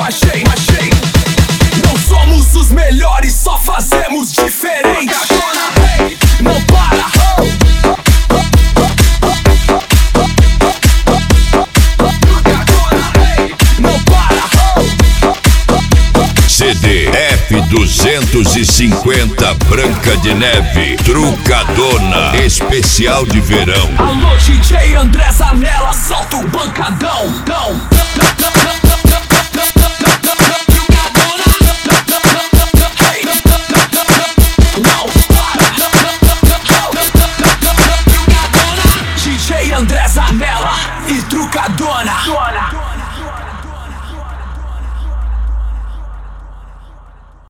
achei. Não somos os melhores, só fazemos diferente. Não para. Não para. CD F250 Branca de Neve, Trucadona, especial de verão. Alô, DJ André Zanella, solta o bancadão. DJ André Zanella e Trucadona.